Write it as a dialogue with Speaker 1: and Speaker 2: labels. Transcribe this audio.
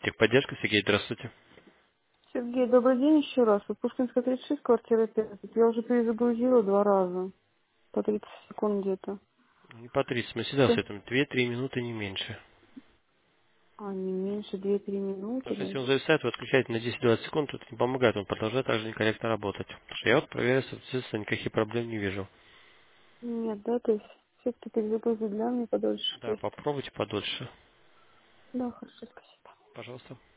Speaker 1: Техподдержка, Сергей, здравствуйте.
Speaker 2: Сергей, добрый день еще раз. Вот Пушкинская 36, квартира 5. Я уже перезагрузила 2 раза. По 30 секунд где-то.
Speaker 1: Не по 30, мы всегда с
Speaker 2: Сейчас,
Speaker 1: этим 2-3 минуты, не меньше.
Speaker 2: не меньше 2-3 минуты.
Speaker 1: Потому что если
Speaker 2: Да.
Speaker 1: он зависает, вы отключаете на 10-20 секунд, это не помогает, он продолжает также некорректно работать. Потому что я вот проверяю, соответственно, никаких проблем не вижу.
Speaker 2: Нет, да, то есть все-таки перезагрузить для меня подольше. То
Speaker 1: Да,
Speaker 2: есть,
Speaker 1: попробуйте подольше.
Speaker 2: да, хорошо, спасибо.
Speaker 1: Пожалуйста.